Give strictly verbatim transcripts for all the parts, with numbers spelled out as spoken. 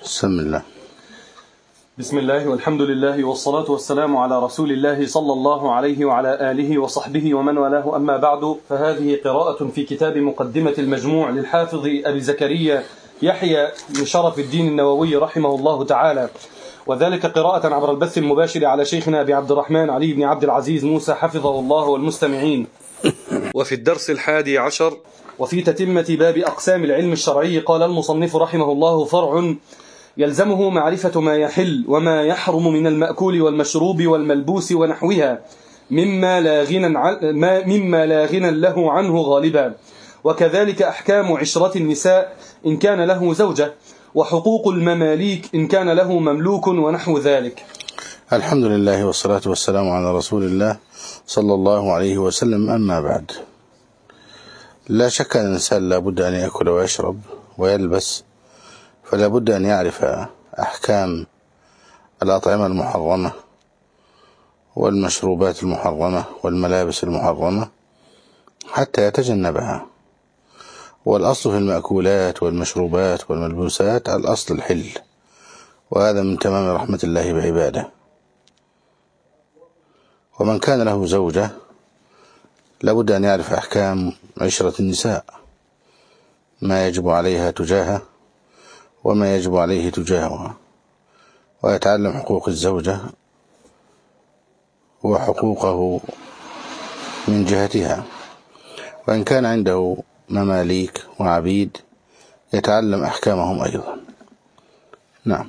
بسم الله بسم الله والحمد لله والصلاة والسلام على رسول الله صلى الله عليه وعلى آله وصحبه ومن والاه، أما بعد، فهذه قراءة في كتاب مقدمة المجموع للحافظ أبي زكريا يحيى بن شرف الدين النووي رحمه الله تعالى، وذلك قراءة عبر البث المباشر على شيخنا أبي عبد الرحمن علي بن عبد العزيز موسى حفظه الله والمستمعين. وفي الدرس الحادي عشر وفي تتمة باب أقسام العلم الشرعي قال المصنف رحمه الله: فرع يلزمه معرفة ما يحل وما يحرم من المأكول والمشروب والملبوس ونحوها مما لا غنى مما لا غنى له عنه غالبا، وكذلك أحكام عشرة النساء إن كان له زوجة، وحقوق المماليك إن كان له مملوك ونحو ذلك. الحمد لله والصلاة والسلام على رسول الله صلى الله عليه وسلم. أما بعد، لا شك أن الإنسان لا بد أن يأكل ويشرب ويلبس، فلا بد أن يعرف أحكام الأطعمة المحرمة والمشروبات المحرمة والملابس المحرمة حتى يتجنبها. والأصل في المأكولات والمشروبات والملبوسات الأصل الحل، وهذا من تمام رحمة الله بعباده. ومن كان له زوجة لابد أن يعرف أحكام عشرة النساء، ما يجب عليها تجاهه وما يجب عليه تجاهها، ويتعلم حقوق الزوجة وحقوقه من جهتها، وإن كان عنده مماليك وعبيد يتعلم أحكامهم أيضا. نعم.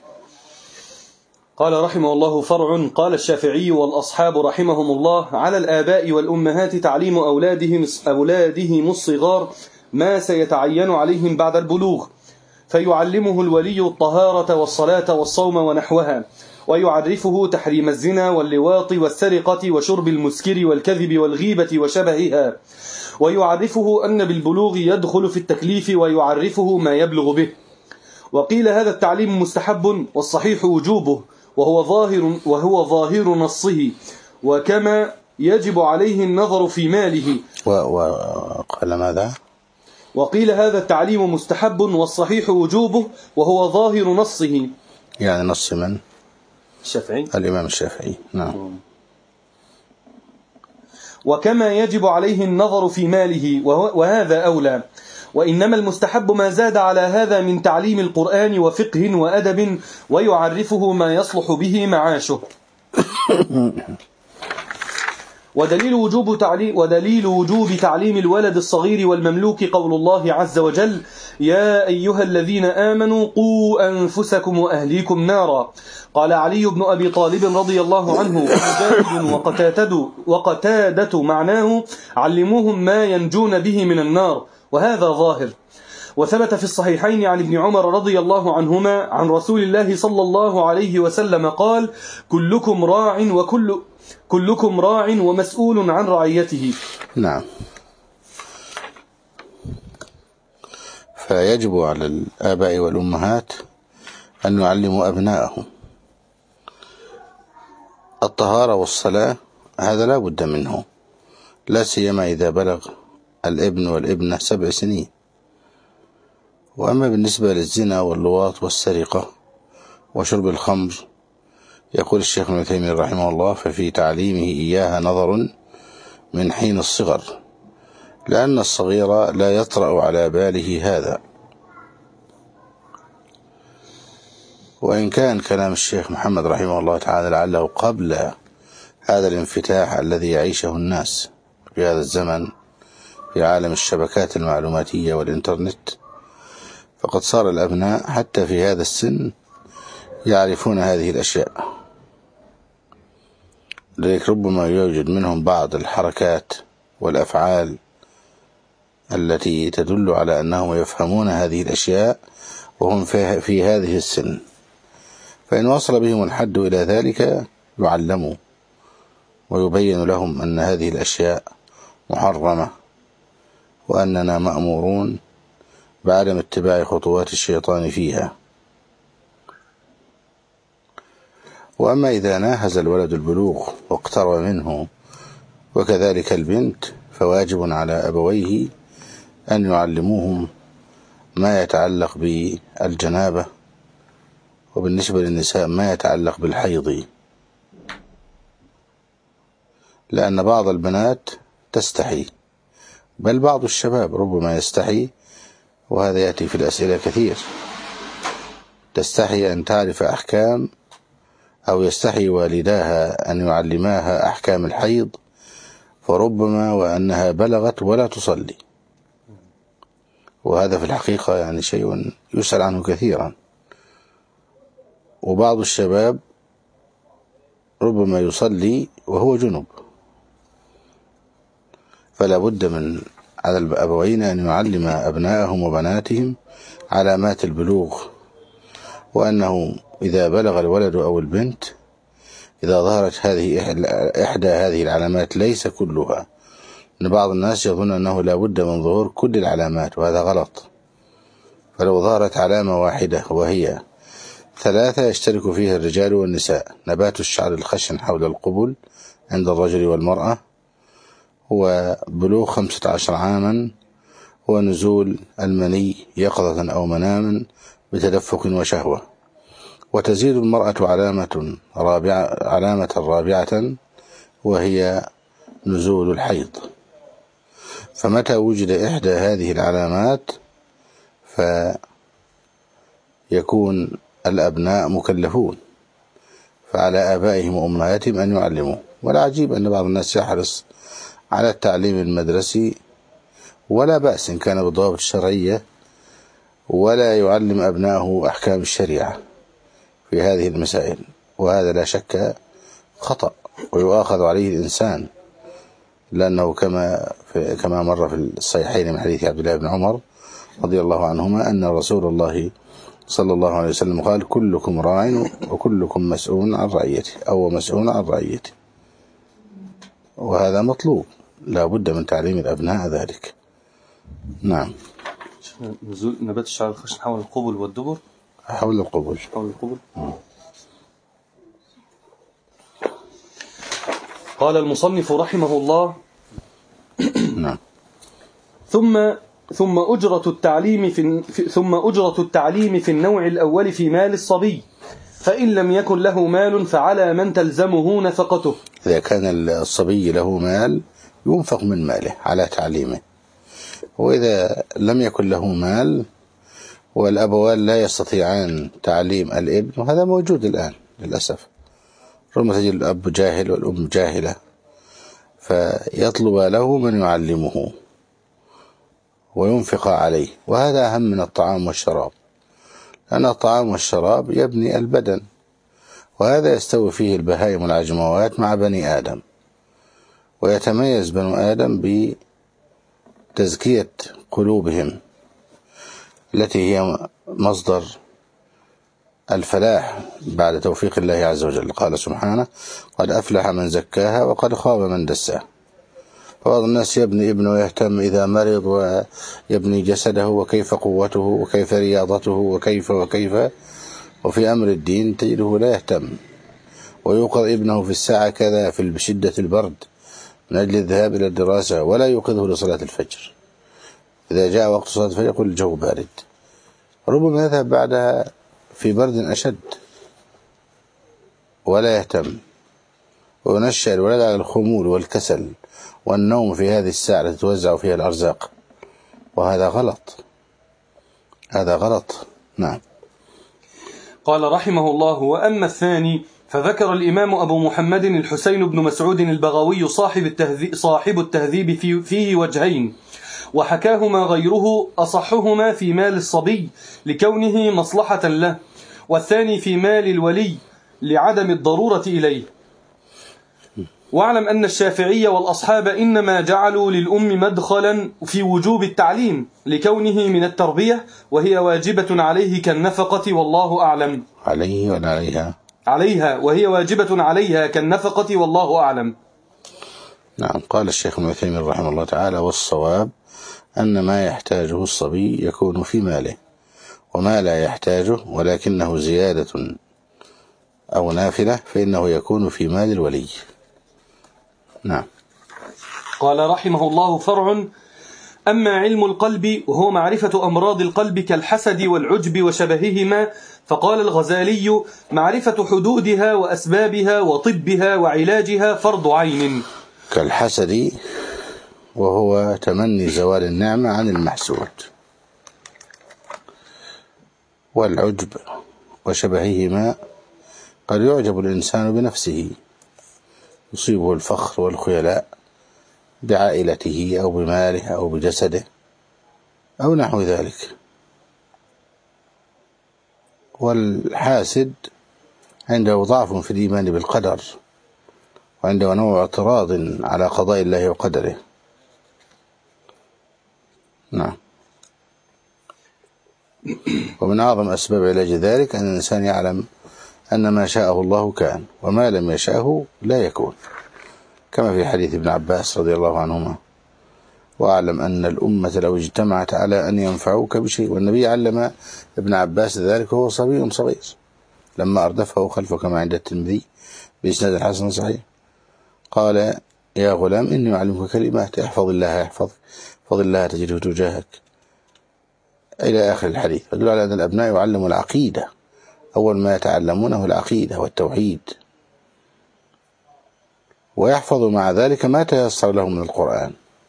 قال رحمه الله: فرع. قال الشافعي والأصحاب رحمهم الله: على الآباء والأمهات تعليم أولادهم أولادهم الصغار ما سيتعين عليهم بعد البلوغ، فيعلمه الولي الطهارة والصلاة والصوم ونحوها، ويعرفه تحريم الزنا واللواط والسرقة وشرب المسكر والكذب والغيبة وشبهها، ويعرفه أن بالبلوغ يدخل في التكليف، ويعرفه ما يبلغ به. وقيل هذا التعليم مستحب والصحيح وجوبه، وهو ظاهر وهو ظاهر نصه، وكما يجب عليه النظر في ماله. وقال ماذا؟ وقيل هذا التعليم مستحب والصحيح وجوبه، وهو ظاهر نصه. يعني نص من؟ الشافعي. الإمام الشافعي. نعم. وكما يجب عليه النظر في ماله، وهذا أولى. وإنما المستحب ما زاد على هذا من تعليم القرآن وفقه وأدب، ويعرفه ما يصلح به معاشه. ودليل وجوب تعليم ودليل وجوب تعليم الولد الصغير والمملوك قول الله عز وجل: يا أيها الذين آمنوا قوا أنفسكم وأهليكم نارا. قال علي بن أبي طالب رضي الله عنه: ومجاهد وقتادة وقتادة معناه علموهم ما ينجون به من النار، وهذا ظاهر. وثبت في الصحيحين عن ابن عمر رضي الله عنهما عن رسول الله صلى الله عليه وسلم قال: كلكم راع وكل كلكم راع ومسؤول عن رعيته. نعم. فيجب على الآباء والأمهات أن يعلموا أبنائهم الطهارة والصلاة، هذا لا بد منه، لا سيما إذا بلغ الابن والابنة سبع سنين. وأما بالنسبة للزنا واللواط والسرقة وشرب الخمر، يقول الشيخ ابن تيمية رحمه الله: ففي تعليمه إياها نظر من حين الصغر، لأن الصغير لا يطرأ على باله هذا. وإن كان كلام الشيخ محمد رحمه الله تعالى لعله قبل هذا الانفتاح الذي يعيشه الناس في هذا الزمن في عالم الشبكات المعلوماتية والإنترنت، فقد صار الأبناء حتى في هذا السن يعرفون هذه الأشياء، لذلك ربما يوجد منهم بعض الحركات والأفعال التي تدل على أنهم يفهمون هذه الأشياء وهم في هذه السن، فإن وصل بهم الحد إلى ذلك يعلموا ويبين لهم أن هذه الأشياء محرمة، وأننا مأمورون بعدم اتباع خطوات الشيطان فيها. وأما إذا ناهز الولد البلوغ واقترب منه وكذلك البنت، فواجب على أبويه أن يعلموهم ما يتعلق بالجنابة وبالنسبة للنساء ما يتعلق بالحيض، لأن بعض البنات تستحي، بل بعض الشباب ربما يستحي، وهذا يأتي في الأسئلة كثير، تستحي أن تعرف أحكام، أو يستحي والداها أن يعلماها أحكام الحيض، فربما وأنها بلغت ولا تصلي، وهذا في الحقيقة يعني شيء يسأل عنه كثيرا. وبعض الشباب ربما يصلي وهو جنب، فلا بد من على الأبوين أن يعلم أبنائهم وبناتهم علامات البلوغ، وأنه إذا بلغ الولد أو البنت، إذا ظهرت هذه إحدى هذه العلامات، ليس كلها، أن بعض الناس يظن أنه لا بد من ظهور كل العلامات، وهذا غلط. فلو ظهرت علامة واحدة وهي ثلاثة يشترك فيها الرجال والنساء: نبات الشعر الخشن حول القبل عند الرجل والمرأة، وبلوغ خمسة عشر عاما، ونزول المني يقظة أو مناما بتدفق وشهوة. وتزيد المرأة علامة رابعة علامة رابعة وهي نزول الحيض. فمتى وجد إحدى هذه العلامات فيكون الأبناء مكلفون، فعلى آبائهم وأمهاتهم أن يعلموا. والعجيب أن بعض الناس يحرص على التعليم المدرسي، ولا بأس إن كان بالضوابط الشرعية، ولا يعلم أبنائه أحكام الشريعة في هذه المسائل، وهذا لا شك خطأ ويؤاخذ عليه الإنسان، لأنه كما كما مر في الصحيحين من حديث عبد الله بن عمر رضي الله عنهما أن رسول الله صلى الله عليه وسلم قال: كلكم راع وكلكم مسؤول عن رعيته، أو مسؤول عن رعيته. وهذا مطلوب، لا بد من تعليم الأبناء ذلك. نعم. نزول نبات الشعر الخشن حول القبل والدبر. حول القبل. حول القبل. م. قال المصنف رحمه الله: نعم. ثم ثم أجرة التعليم في ثم أجرة التعليم في النوع الأول في مال الصبي، فإن لم يكن له مال فعلى من تلزمه نفقته. إذا كان الصبي له مال ينفق من ماله على تعليمه، وإذا لم يكن له مال والأبوان لا يستطيعان تعليم الابن، وهذا موجود الآن للأسف، رغم تجد الأب جاهل والأم جاهلة، فيطلب له من يعلمه وينفق عليه. وهذا أهم من الطعام والشراب، لأن الطعام والشراب يبني البدن، وهذا يستوي فيه البهائم والعجموات مع بني آدم. ويتميز بنو آدم بتزكية قلوبهم التي هي مصدر الفلاح بعد توفيق الله عز وجل. قال سبحانه: قد أفلح من زكاها وقد خاب من دساها. فبعض الناس يبني ابنه ويهتم إذا مرض، ويبني جسده وكيف قوته وكيف رياضته وكيف وكيف وفي أمر الدين تجده لا يهتم، ويوقظ ابنه في الساعة كذا في شدة البرد من أجل الذهاب إلى الدراسة، ولا يوقظه لصلاة الفجر. إذا جاء وقت صلاة الفجر يقول الجو بارد، ربما يذهب بعدها في برد أشد، ولا يهتم، وينشأ الولد على الخمول والكسل والنوم في هذه الساعة التي توزع فيها الأرزاق، وهذا غلط، هذا غلط. نعم. قال رحمه الله: وأما الثاني فذكر الإمام أبو محمد الحسين بن مسعود البغوي صاحب التهذيب, صاحب التهذيب في فيه وجهين، وحكاهما غيره، أصحهما في مال الصبي لكونه مصلحة له، والثاني في مال الولي لعدم الضرورة إليه. واعلم أن الشافعية والأصحاب إنما جعلوا للأم مدخلا في وجوب التعليم لكونه من التربية، وهي واجبة عليه كالنفقة، والله أعلم. عليه ولا عليها؟ عليها، وهي واجبة عليها كالنفقة، والله أعلم. نعم. قال الشيخ ابن عثيمين رحمه الله تعالى: والصواب أن ما يحتاجه الصبي يكون في ماله، وما لا يحتاجه ولكنه زيادة أو نافلة فإنه يكون في مال الولي. نعم. قال رحمه الله: فرع أما علم القلب وهو معرفة أمراض القلب كالحسد والعجب وشبههما، فقال الغزالي: معرفة حدودها وأسبابها وطبها وعلاجها فرض عين. كالحسد وهو تمني زوال النعمة عن المحسود، والعجب وشبههما قد يعجب الإنسان بنفسه، يصيبه الفخر والخيلاء بعائلته أو بماله أو بجسده أو نحو ذلك. والحاسد عنده ضعف في الإيمان بالقدر، وعنده نوع اعتراض على قضاء الله وقدره. نعم. ومن أعظم أسباب علاج ذلك أن الإنسان يعلم أن ما شاءه الله كان، وما لم يشاءه لا يكون، كما في حديث ابن عباس رضي الله عنهما: وأعلم أن الأمة لو اجتمعت على أن ينفعوك بشيء. والنبي علم ابن عباس ذلك وهو صبي صغير لما أردفه خلفه كما عند الترمذي بإسناد الحسن صحيح، قال: يا غلام إني أعلمك كلمات، احفظ الله يحفظك، احفظ الله تجده تجاهك، إلى آخر الحديث. يدل على أن الأبناء يعلموا العقيدة، أول ما يتعلمونه العقيدة والتوحيد، ويحفظوا مع ذلك ما تيسر لهم من القرآن.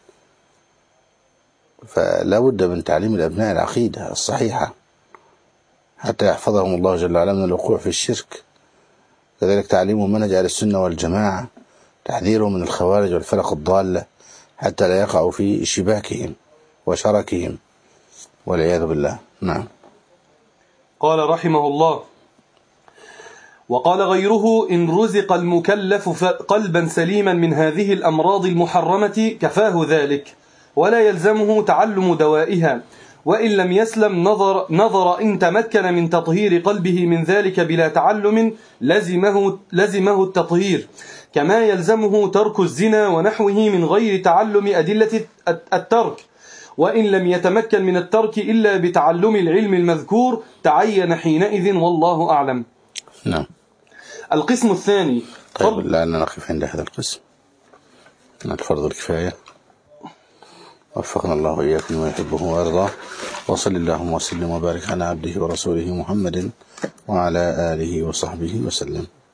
فلا بد من تعليم الأبناء العقيدة الصحيحة حتى يحفظهم الله جل وعلا من الوقوع في الشرك. كذلك تعليمهم منهج أهل السنة والجماعة، تحذيرهم من الخوارج والفرق الضالة حتى لا يقعوا في شباكهم وشركهم والعياذ بالله. نعم. قال رحمه الله: وقال غيره: إن رزق المكلف قلبا سليما من هذه الأمراض المحرمة كفاه ذلك، ولا يلزمه تعلم دوائها، وإن لم يسلم نظر, نظر إن تمكن من تطهير قلبه من ذلك بلا تعلم لزمه, لزمه التطهير، كما يلزمه ترك الزنا ونحوه من غير تعلم أدلة الترك، وإن لم يتمكن من الترك إلا بتعلم العلم المذكور تعين حينئذ، والله أعلم. نعم. القسم الثاني. طيب لعلنا نقف عند هذا القسم، فرض الكفاية. وفقنا الله وإياكم لما يحبه ويرضاه، وصل اللهم وسلم وبارك على عبده ورسوله محمد وعلى آله وصحبه وسلم.